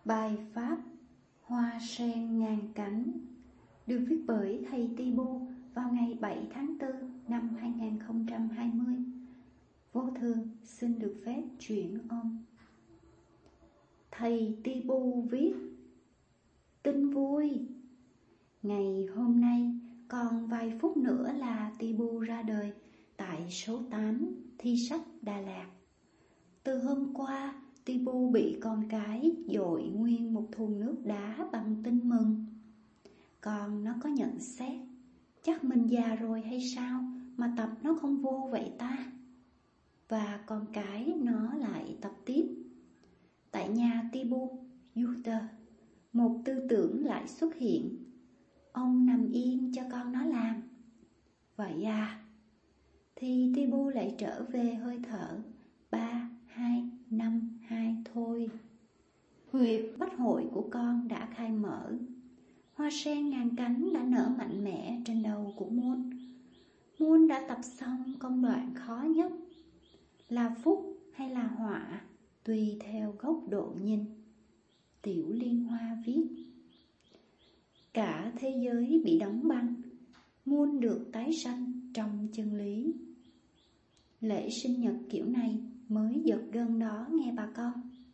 Bài pháp Hoa sen ngàn cánh được viết bởi thầy Tibu vào ngày 7 tháng 4 năm 2020. Vô thường xin được phép chuyển âm. Thầy Tibu viết: tin vui, ngày hôm nay còn vài phút nữa là Tibu ra đời tại số 8 Thi Sách Đà Lạt. Từ hôm qua, Tibu bị con cái dội nguyên một thùng nước đá bằng tin mừng. Còn nó có nhận xét: chắc mình già rồi hay sao mà tập nó không vô vậy ta? Và con cái nó lại tập tiếp. Tại nhà Tibu Yuta, một tư tưởng lại xuất hiện: ông nằm yên cho con nó làm. Vậy à? Thì Tibu lại trở về hơi thở 3, 2, 5, 2 thôi. Huyệt bách hội của con đã khai mở. Hoa sen ngàn cánh đã nở mạnh mẽ trên đầu của Muôn. Muôn đã tập xong công đoạn khó nhất. Là phúc hay là họa, tùy theo góc độ nhìn. Tiểu Liên Hoa viết: cả thế giới bị đóng băng, Muôn được tái sanh trong chân lý. Lễ sinh nhật kiểu này mới giật gân đó nghe bà con.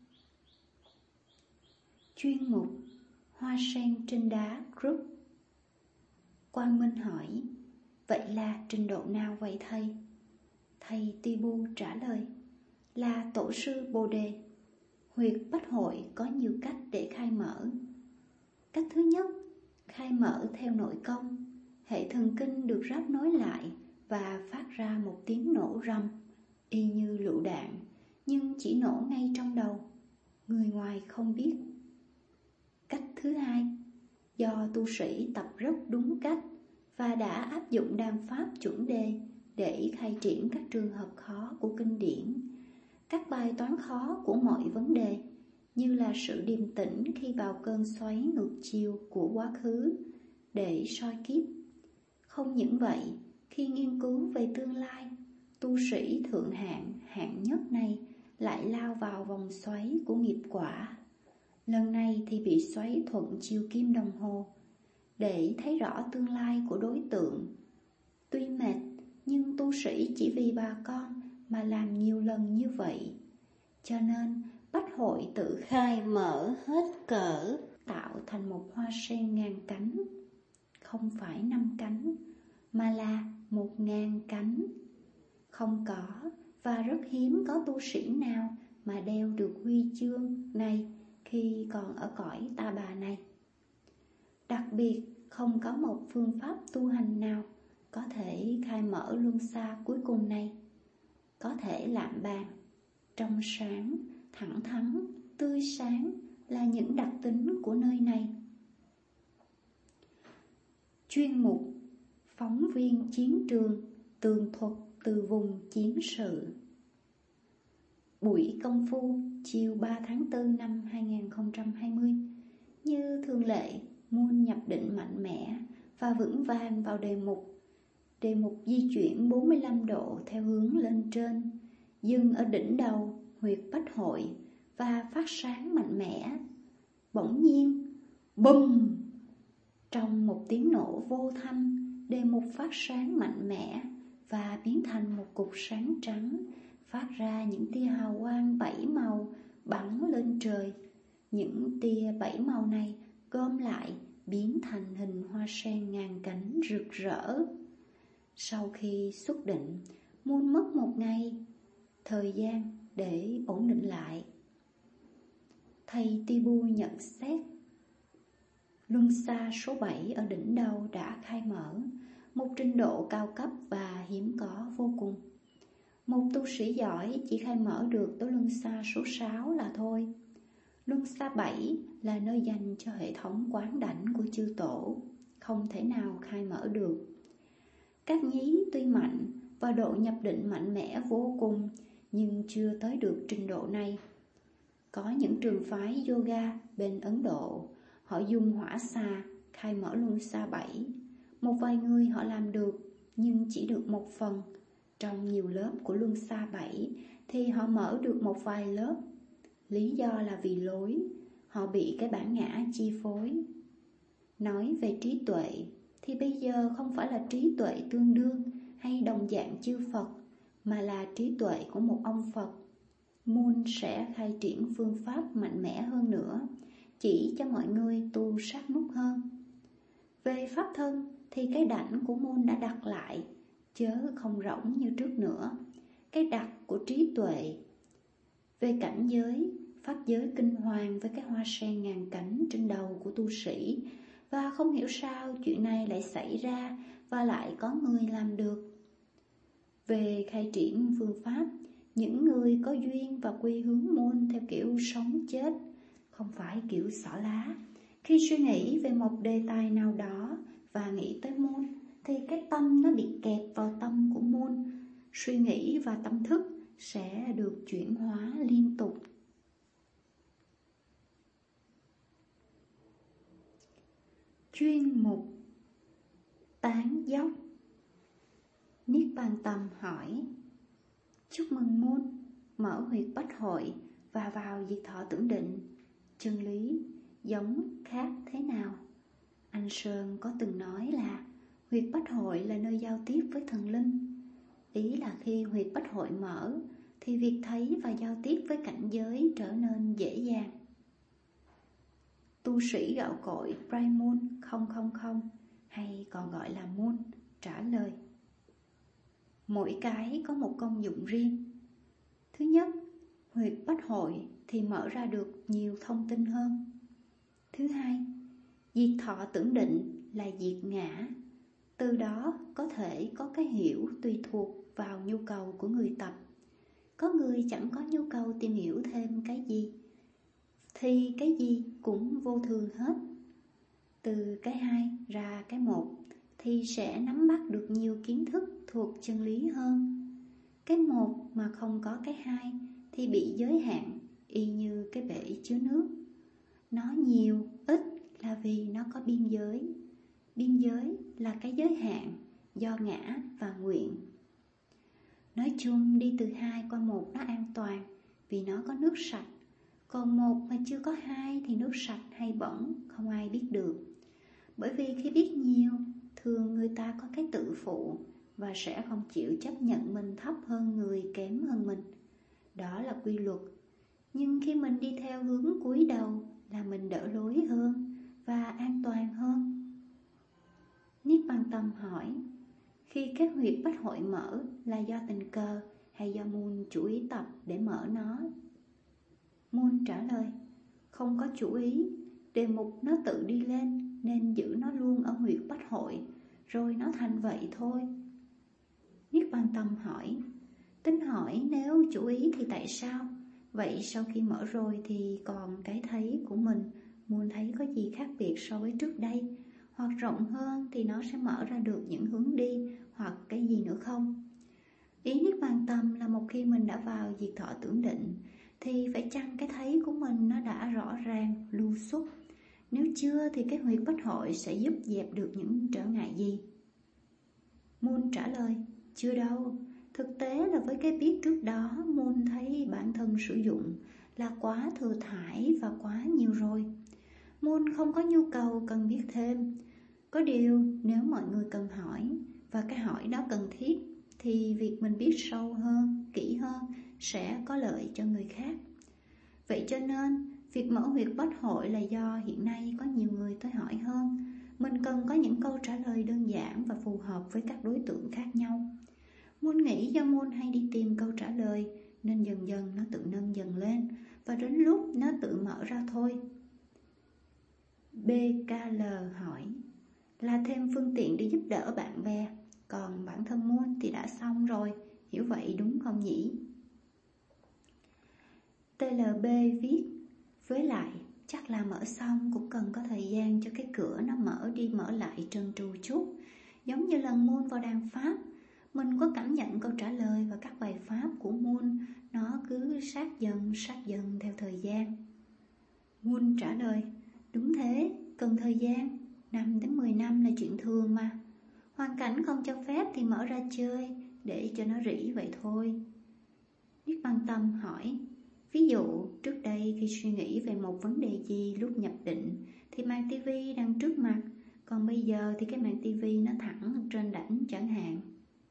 Chuyên mục Hoa sen trên đá group. Quang Minh hỏi: vậy là trình độ nào vậy thầy? Thầy Tibu trả lời: là tổ sư Bồ Đề. Huyệt bách hội có nhiều cách để khai mở. Cách thứ nhất, khai mở theo nội công. Hệ thần kinh được ráp nối lại và phát ra một tiếng nổ rầm, y như lựu đạn, nhưng chỉ nổ ngay trong đầu. Người ngoài không biết. Cách thứ hai, do tu sĩ tập rất đúng cách và đã áp dụng đàm pháp chuẩn đề để khai triển các trường hợp khó của kinh điển, các bài toán khó của mọi vấn đề, như là sự điềm tĩnh khi vào cơn xoáy ngược chiều của quá khứ để soi kiếp. Không những vậy, khi nghiên cứu về tương lai, tu sĩ thượng hạng, hạng nhất này lại lao vào vòng xoáy của nghiệp quả. Lần này thì bị xoáy thuận chiều kim đồng hồ. Để thấy rõ tương lai của đối tượng, tuy mệt, nhưng tu sĩ chỉ vì bà con mà làm nhiều lần như vậy. Cho nên bách hội tự khai mở hết cỡ, tạo thành một hoa sen ngàn cánh. Không phải 5 cánh, mà là 1000 cánh. Không có và rất hiếm có tu sĩ nào mà đeo được huy chương này khi còn ở cõi ta bà này. Đặc biệt, không có một phương pháp tu hành nào có thể khai mở luân xa cuối cùng này. Có thể lạm bàn, trong sáng, thẳng thắn, tươi sáng là những đặc tính của nơi này. Chuyên mục Phóng viên chiến trường, tường thuật từ vùng chiến sự. Buổi công phu chiều 3 tháng 4 năm 2020. Như thường lệ, Muôn nhập định mạnh mẽ và vững vàng vào đề mục. Đề mục di chuyển 45 độ theo hướng lên trên, dừng ở đỉnh đầu huyệt bách hội và phát sáng mạnh mẽ. Bỗng nhiên, bùm! Trong một tiếng nổ vô thanh, đề mục phát sáng mạnh mẽ và biến thành một cục sáng trắng, phát ra những tia hào quang 7 màu bắn lên trời. Những tia 7 màu này gom lại biến thành hình hoa sen ngàn cánh rực rỡ. Sau khi xuất định, Muôn mất 1 ngày thời gian để ổn định lại. Thầy Tibu nhận xét: luân xa số 7 ở đỉnh đầu đã khai mở, một trình độ cao cấp và hiếm có vô cùng. Một tu sĩ giỏi chỉ khai mở được tới luân xa số 6 là thôi. Luân xa 7 là nơi dành cho hệ thống quán đảnh của chư tổ, không thể nào khai mở được. Các nhí tuy mạnh và độ nhập định mạnh mẽ vô cùng, nhưng chưa tới được trình độ này. Có những trường phái yoga bên Ấn Độ, họ dùng hỏa xà khai mở luân xa 7. Một vài người họ làm được, nhưng chỉ được một phần. Trong nhiều lớp của luân xa 7 thì họ mở được một vài lớp. Lý do là vì lối. họ bị cái bản ngã chi phối. Nói về trí tuệ thì bây giờ không phải là trí tuệ tương đương hay đồng dạng chư Phật, mà là trí tuệ của một ông Phật. Moon sẽ khai triển phương pháp mạnh mẽ hơn nữa, chỉ cho mọi người tu sát nút hơn. Về pháp thân thì cái đảnh của Moon đã đặt lại, chớ không rỗng như trước nữa, cái đặt của trí tuệ. Về cảnh giới, pháp giới kinh hoàng với cái hoa sen ngàn cánh trên đầu của tu sĩ, và không hiểu sao chuyện này lại xảy ra và lại có người làm được. Về khai triển phương pháp, những người có duyên và quy hướng Moon theo kiểu sống chết, không phải kiểu xỏ lá. Khi suy nghĩ về một đề tài nào đó và nghĩ tới Moon, thì cái tâm nó bị kẹp vào tâm của Moon. Suy nghĩ và tâm thức sẽ được chuyển hóa liên tục. Chuyên mục Tán dốc. Niết Bàn Tâm hỏi: chúc mừng Moon, mở huyệt bách hội và vào diệt thọ tưởng định. Chân lý giống khác thế nào? Anh Sơn có từng nói là huyệt bách hội là nơi giao tiếp với thần linh. Ý là khi huyệt bách hội mở thì việc thấy và giao tiếp với cảnh giới trở nên dễ dàng. Tu sĩ gạo cội Bright Moon 000 hay còn gọi là Moon trả lời: mỗi cái có một công dụng riêng. Thứ nhất, huyệt bách hội thì mở ra được nhiều thông tin hơn. Thứ hai, diệt thọ tưởng định là diệt ngã. Từ đó có thể có cái hiểu tùy thuộc vào nhu cầu của người tập. Có người chẳng có nhu cầu tìm hiểu thêm cái gì, thì cái gì cũng vô thường hết. Từ cái hai ra cái một thì sẽ nắm bắt được nhiều kiến thức thuộc chân lý hơn. Cái một mà không có cái hai thì bị giới hạn, y như cái bể chứa nước. Nó nhiều, ít là vì nó có biên giới. Biên giới là cái giới hạn do ngã và nguyện. Nói chung đi từ hai qua một nó an toàn vì nó có nước sạch. Còn một mà chưa có hai thì nước sạch hay bẩn không ai biết được. Bởi vì khi biết nhiều, thường người ta có cái tự phụ và sẽ không chịu chấp nhận mình thấp hơn người, kém hơn mình. Đó là quy luật. Nhưng khi mình đi theo hướng cúi đầu là mình đỡ lối hơn và an toàn hơn. Niết Bàn Tâm hỏi: khi cái huyệt bách hội mở là do tình cờ hay do Moon chủ ý tập để mở nó? Moon trả lời: không có chủ ý, đề mục nó tự đi lên nên giữ nó luôn ở huyệt bách hội, rồi nó thành vậy thôi. Niết Bàn Tâm hỏi: tính hỏi nếu chủ ý thì tại sao? Vậy sau khi mở rồi thì còn cái thấy của mình, Moon thấy có gì khác biệt so với trước đây? Hoặc rộng hơn thì nó sẽ mở ra được những hướng đi hoặc cái gì nữa không? Ý Niết Bàn Tâm là một khi mình đã vào diệt thọ tưởng định thì phải chăng cái thấy của mình nó đã rõ ràng, lưu xuất. Nếu chưa thì cái huyệt bách hội sẽ giúp dẹp được những trở ngại gì? Moon trả lời: chưa đâu. Thực tế là với cái biết trước đó, Moon thấy bản thân sử dụng là quá thừa thãi và quá nhiều rồi. Moon không có nhu cầu cần biết thêm. Có điều nếu mọi người cần hỏi và cái hỏi đó cần thiết thì việc mình biết sâu hơn, kỹ hơn sẽ có lợi cho người khác. Vậy cho nên việc mở huyệt bách hội là do hiện nay có nhiều người tới hỏi hơn. Mình cần có những câu trả lời đơn giản và phù hợp với các đối tượng khác nhau. Moon nghĩ do Moon hay đi tìm câu trả lời nên dần dần nó tự nâng dần lên và đến lúc nó tự mở ra thôi. BKL hỏi: là thêm phương tiện để giúp đỡ bạn bè, còn bản thân Moon thì đã xong rồi, hiểu vậy đúng không nhỉ? TLB viết: với lại chắc là mở xong cũng cần có thời gian cho cái cửa nó mở đi mở lại trơn tru chút. Giống như lần Moon vào đàn Pháp, mình có cảm nhận câu trả lời và các bài pháp của Moon nó cứ sát dần theo thời gian. Moon trả lời: đúng thế, cần thời gian, 5 đến 10 năm là chuyện thường mà. Hoàn cảnh không cho phép thì mở ra chơi để cho nó rỉ vậy thôi. Niết Bàn Tâm hỏi: Ví dụ, trước đây khi suy nghĩ về một vấn đề gì lúc nhập định thì màn tivi đang trước mặt, còn bây giờ thì cái màn tivi nó thẳng trên đảnh chẳng hạn.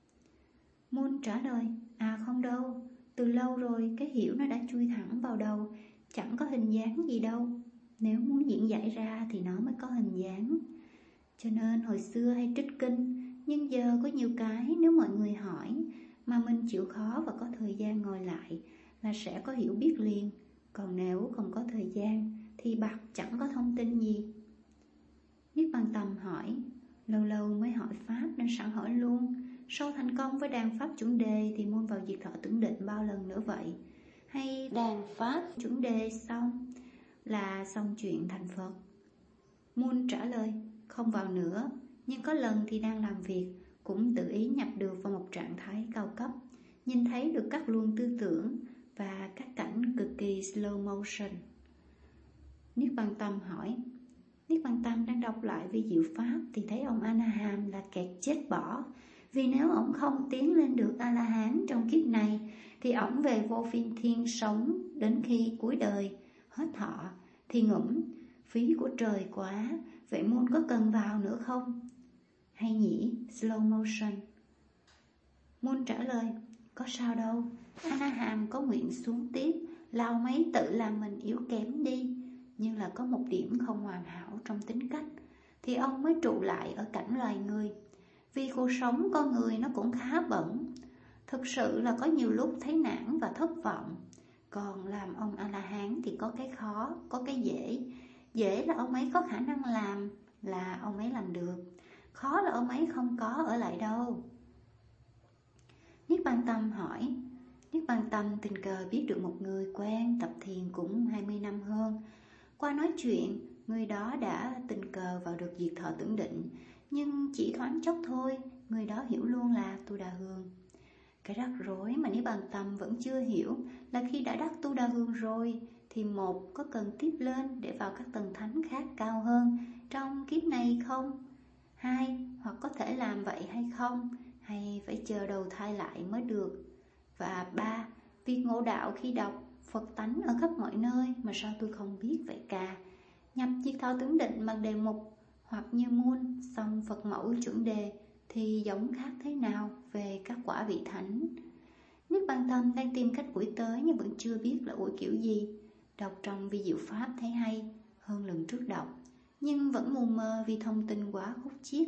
Moon trả lời, không đâu, từ lâu rồi cái hiểu nó đã chui thẳng vào đầu, chẳng có hình dáng gì đâu. Nếu muốn diễn giải ra thì nó mới có hình dáng. Cho nên hồi xưa hay trích kinh, nhưng giờ có nhiều cái nếu mọi người hỏi mà mình chịu khó và có thời gian ngồi lại là sẽ có hiểu biết liền. Còn nếu không có thời gian thì bặt chẳng có thông tin gì. Niết Bàn Tâm hỏi, lâu lâu mới hỏi Pháp nên sẵn hỏi luôn. Sau thành công với đàn Pháp chuẩn đề thì môn vào diệt thọ tưởng định bao lần nữa vậy? Hay đàn Pháp chuẩn đề xong là xong chuyện thành Phật? Moon trả lời, không vào nữa, nhưng có lần thì đang làm việc, cũng tự ý nhập được vào một trạng thái cao cấp, nhìn thấy được các luồng tư tưởng và các cảnh cực kỳ slow motion. Niết Bàn Tâm hỏi, Niết Bàn Tâm đang đọc lại vi diệu Pháp thì thấy ông A-la-hán là kẹt chết bỏ. Vì nếu ông không tiến lên được A-la-hán trong kiếp này thì ông về vô phiên thiên sống đến khi cuối đời, hết thọ, thì ngủm, phí của trời quá, vậy môn có cần vào nữa không? Hay nhỉ, slow motion. Môn trả lời, có sao đâu, A-la-hán có nguyện xuống tiếp, lau mấy tự làm mình yếu kém đi. Nhưng là có một điểm không hoàn hảo trong tính cách, thì ông mới trụ lại ở cảnh loài người. Vì cuộc sống con người nó cũng khá bẩn. Thực sự là có nhiều lúc thấy nản và thất vọng. Còn làm ông A-la-hán thì có cái khó, có cái dễ. Dễ là ông ấy có khả năng làm, là ông ấy làm được. Khó là ông ấy không có ở lại đâu. Niết Bàn Tâm hỏi, Niết Bàn Tâm tình cờ biết được một người quen tập thiền cũng 20 năm hơn. Qua nói chuyện, người đó đã tình cờ vào được diệt thọ tưởng định, nhưng chỉ thoáng chốc thôi, người đó hiểu luôn là Tu Đà Hương. Cái rắc rối mà Niết Bàn Tâm vẫn chưa hiểu là khi đã đắc Tu Đà Hương rồi, thì một, có cần tiếp lên để vào các tầng thánh khác cao hơn trong kiếp này không? Hai, hoặc có thể làm vậy hay không? Hay phải chờ đầu thai lại mới được? Và ba, việc ngộ đạo khi đọc Phật tánh ở khắp mọi nơi mà sao tôi không biết vậy cả? Nhập diệt thọ tưởng định bằng đề mục hoặc như muôn xong Phật mẫu chuẩn đề thì giống khác thế nào về các quả vị thánh? Niết Bàn Tâm đang tìm cách ủi tới nhưng vẫn chưa biết là ủi kiểu gì. Đọc trong vi diệu Pháp thấy hay hơn lần trước đọc, nhưng vẫn mù mờ vì thông tin quá khúc chiết.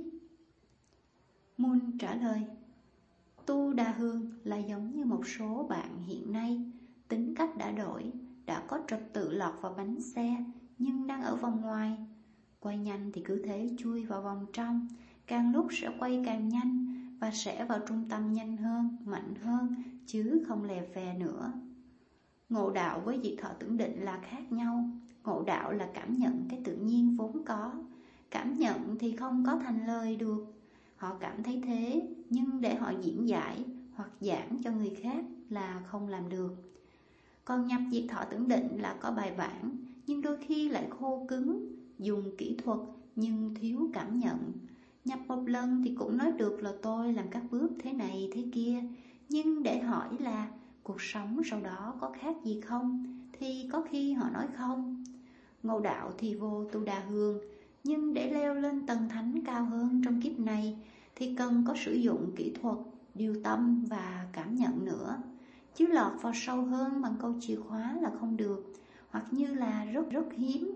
Moon trả lời, Tu Đà Hương là giống như một số bạn hiện nay, tính cách đã đổi, đã có trật tự lọt vào bánh xe, nhưng đang ở vòng ngoài. Quay nhanh thì cứ thế chui vào vòng trong, càng lúc sẽ quay càng nhanh và sẽ vào trung tâm nhanh hơn, mạnh hơn, chứ không lè phè nữa. Ngộ đạo với diệt thọ tưởng định là khác nhau. Ngộ đạo là cảm nhận cái tự nhiên vốn có. Cảm nhận thì không có thành lời được. Họ cảm thấy thế, nhưng để họ diễn giải hoặc giảng cho người khác là không làm được. Còn nhập diệt thọ tưởng định là có bài bản, nhưng đôi khi lại khô cứng, dùng kỹ thuật nhưng thiếu cảm nhận. Nhập một lần thì cũng nói được là tôi làm các bước thế này thế kia, nhưng để hỏi là cuộc sống sau đó có khác gì không thì có khi họ nói không. Ngộ đạo thì vô Tu Đà Hương, nhưng để leo lên tầng thánh cao hơn trong kiếp này thì cần có sử dụng kỹ thuật, điều tâm và cảm nhận nữa. Chứ lọt vào sâu hơn bằng câu chìa khóa là không được, hoặc như là rất hiếm.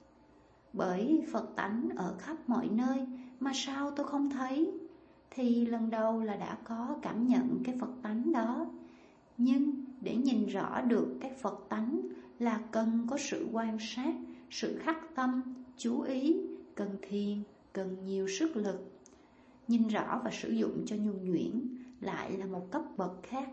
Bởi Phật tánh ở khắp mọi nơi mà sao tôi không thấy? Thì lần đầu là đã có cảm nhận cái Phật tánh đó. Nhưng để nhìn rõ được cái Phật tánh là cần có sự quan sát, sự khắc tâm, chú ý, cần thiền, cần nhiều sức lực. Nhìn rõ và sử dụng cho nhuần nhuyễn lại là một cấp bậc khác.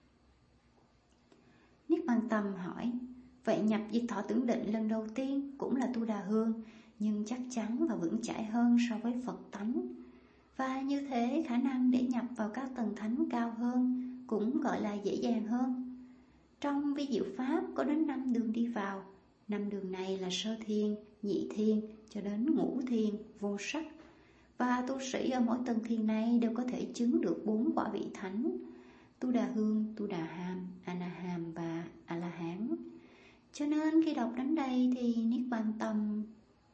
Niết Bàn Tâm hỏi, vậy nhập diệt thọ tưởng định lần đầu tiên cũng là Tu Đà Hương, nhưng chắc chắn và vững chãi hơn so với Phật tánh. Và như thế khả năng để nhập vào các tầng thánh cao hơn cũng gọi là dễ dàng hơn. Trong vi diệu Pháp có đến 5 đường đi vào. 5 đường này là sơ thiền, nhị thiền cho đến ngũ thiền, vô sắc. Và tu sĩ ở mỗi tầng thiền này đều có thể chứng được 4 quả vị thánh: Tu Đà Hương, Tu Đà Hàm, A Na Hàm và A La Hán. Cho nên khi đọc đến đây thì Niết Bàn Tầm.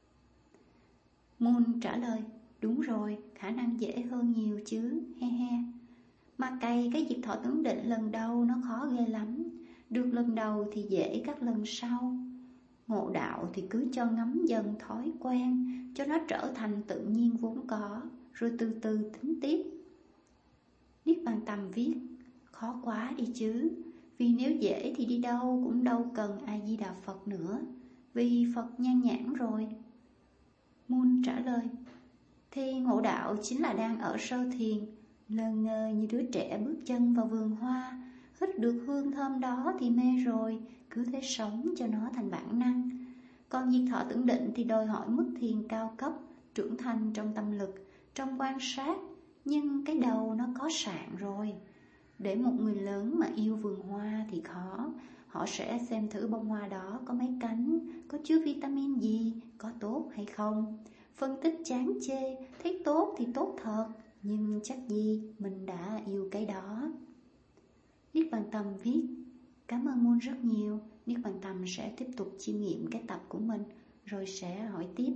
Moon trả lời, đúng rồi, khả năng dễ hơn nhiều chứ, he he. Mà cày cái việc thọ tưởng định lần đầu nó khó ghê lắm. Được lần đầu thì dễ các lần sau. Ngộ đạo thì cứ cho ngấm dần thói quen, cho nó trở thành tự nhiên vốn có, rồi từ từ tính tiếp. Niết Bàn Tầm viết, khó quá đi chứ. Vì nếu dễ thì đi đâu cũng đâu cần A-di-đà Phật nữa, vì Phật nhan nhãn rồi. Moon trả lời, thì ngộ đạo chính là đang ở sơ thiền, lờ ngơ như đứa trẻ bước chân vào vườn hoa, hít được hương thơm đó thì mê rồi, cứ thế sống cho nó thành bản năng. Còn việc thọ tưởng định thì đòi hỏi mức thiền cao cấp, trưởng thành trong tâm lực, trong quan sát, nhưng cái đầu nó có sạn rồi. Để một người lớn mà yêu vườn hoa thì khó. Họ sẽ xem thử bông hoa đó có mấy cánh, có chứa vitamin gì, có tốt hay không. Phân tích chán chê, thấy tốt thì tốt thật, nhưng chắc gì mình đã yêu cái đó. Niết Bàn Tầm viết, cảm ơn Moon rất nhiều. Niết Bàn Tầm sẽ tiếp tục chiêm nghiệm cái tập của mình, rồi sẽ hỏi tiếp.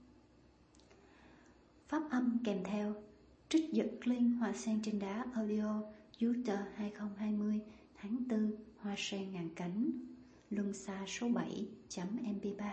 Pháp âm kèm theo trích dẫn link Hoa Sen Trên Đá Audio Utah 2020 tháng 4 Hoa Sen Ngàn Cánh Luân xa số 7.mp3.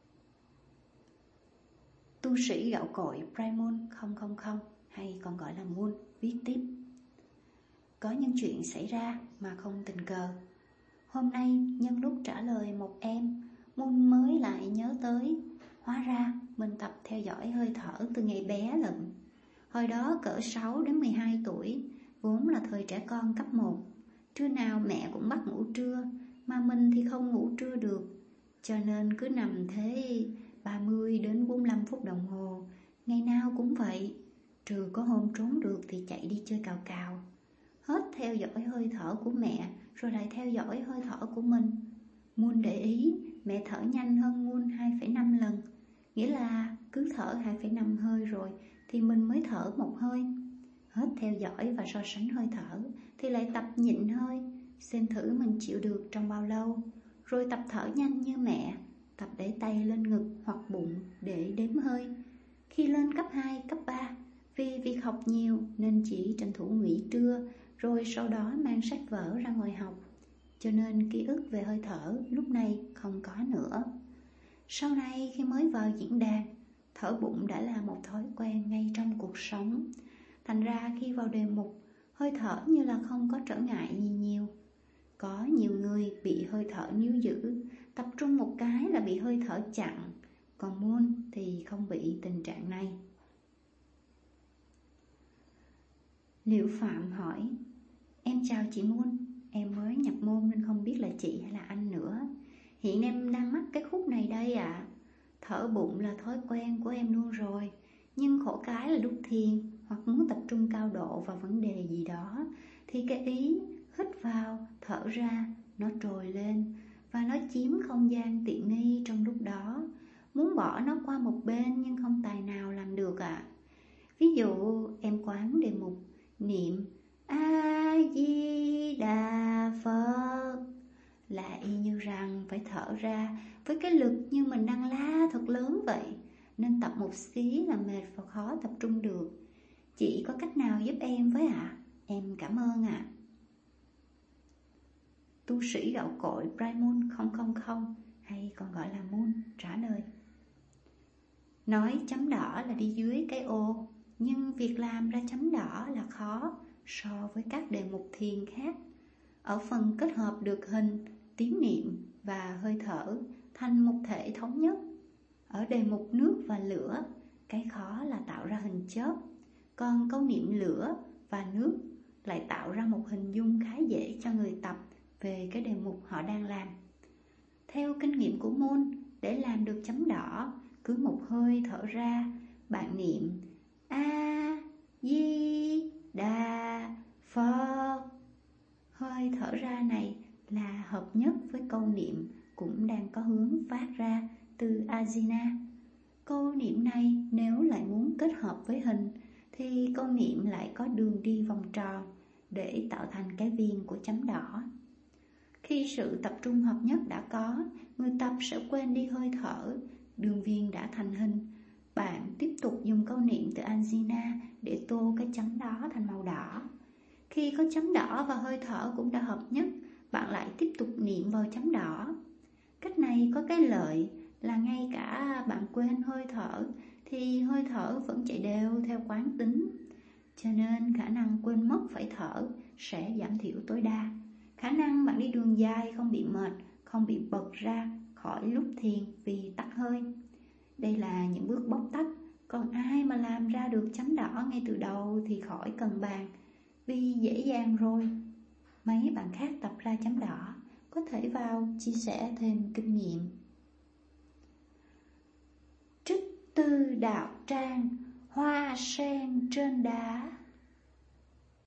Tu sĩ gạo cội Brahmon 000 hay còn gọi là Moon viết tiếp. Có những chuyện xảy ra mà không tình cờ. Hôm nay nhân lúc trả lời một em, Moon mới lại nhớ tới. Hóa ra mình tập theo dõi hơi thở từ ngày bé lận. Hồi đó cỡ 6 đến 12 tuổi, vốn là thời trẻ con cấp 1. Trưa nào mẹ cũng bắt ngủ trưa, mà mình thì không ngủ trưa được. Cho nên cứ nằm thế 30 đến 45 phút đồng hồ, ngày nào cũng vậy. Trừ có hôm trốn được thì chạy đi chơi cào cào. Hết theo dõi hơi thở của mẹ, rồi lại theo dõi hơi thở của mình. Moon để ý mẹ thở nhanh hơn Moon 2,5 lần. Nghĩa là cứ thở 2,5 hơi rồi thì mình mới thở một hơi. Hết theo dõi và so sánh hơi thở thì lại tập nhịn hơi, xem thử mình chịu được trong bao lâu. Rồi tập thở nhanh như mẹ, tập để tay lên ngực hoặc bụng để đếm hơi. Khi lên cấp 2, cấp 3, vì việc học nhiều nên chỉ tranh thủ nghỉ trưa, rồi sau đó mang sách vở ra ngồi học. Cho nên ký ức về hơi thở lúc này không có nữa. Sau này khi mới vào diễn đàn, thở bụng đã là một thói quen ngay trong cuộc sống. Thành ra khi vào đề mục, hơi thở như là không có trở ngại gì nhiều. Có nhiều người bị hơi thở níu giữ, tập trung một cái là bị hơi thở chặn. Còn Moon thì không bị tình trạng này. Liễu Phạm hỏi, em chào chị Moon, em mới nhập môn nên không biết là chị hay là anh nữa. Hiện em đang mắc cái khúc này đây ạ. Thở bụng là thói quen của em luôn rồi, nhưng khổ cái là lúc thiền hoặc muốn tập trung cao độ vào vấn đề gì đó thì cái ý hít vào, thở ra nó trồi lên và nó chiếm không gian tiện nghi trong lúc đó. Muốn bỏ nó qua một bên nhưng không tài nào làm được ạ. Ví dụ em quán đề mục niệm A-di-đà Phật là y như rằng phải thở ra với cái lực như mình đang la thật lớn vậy, nên tập một xí là mệt và khó tập trung được. Chị có cách nào giúp em với ạ? Em cảm ơn ạ. Tu sĩ gạo cội Brahmon 000 hay còn gọi là Moon trả lời, nói chấm đỏ là đi dưới cái ô, nhưng việc làm ra chấm đỏ là khó so với các đề mục thiền khác. Ở phần kết hợp được hình, tiếng niệm và hơi thở thành một thể thống nhất. Ở đề mục nước và lửa, cái khó là tạo ra hình chớp. Còn câu niệm lửa và nước lại tạo ra một hình dung khá dễ cho người tập về cái đề mục họ đang làm. Theo kinh nghiệm của Moon, để làm được chấm đỏ, cứ một hơi thở ra, bạn niệm A-di-đà Phật. Hơi thở ra này là hợp nhất với câu niệm cũng đang có hướng phát ra từ Ajna. Câu niệm này nếu lại muốn kết hợp với hình thì câu niệm lại có đường đi vòng tròn để tạo thành cái viền của chấm đỏ. Khi sự tập trung hợp nhất đã có, người tập sẽ quên đi hơi thở, đường viền đã thành hình. Bạn tiếp tục dùng câu niệm từ Ajna để tô cái chấm đó thành màu đỏ. Khi có chấm đỏ và hơi thở cũng đã hợp nhất, bạn lại tiếp tục niệm vào chấm đỏ. Cách này có cái lợi là ngay cả bạn quên hơi thở thì hơi thở vẫn chạy đều theo quán tính. Cho nên khả năng quên mất phải thở sẽ giảm thiểu tối đa. Khả năng bạn đi đường dài không bị mệt, không bị bật ra khỏi lúc thiền vì tắc hơi. Đây là những bước bóc tách, còn ai mà làm ra được chấm đỏ ngay từ đầu thì khỏi cần bàn, vì dễ dàng rồi. Mấy bạn khác tập ra chấm đỏ có thể vào chia sẻ thêm kinh nghiệm. Trích Tư Đạo Trang, hoa sen trên đá.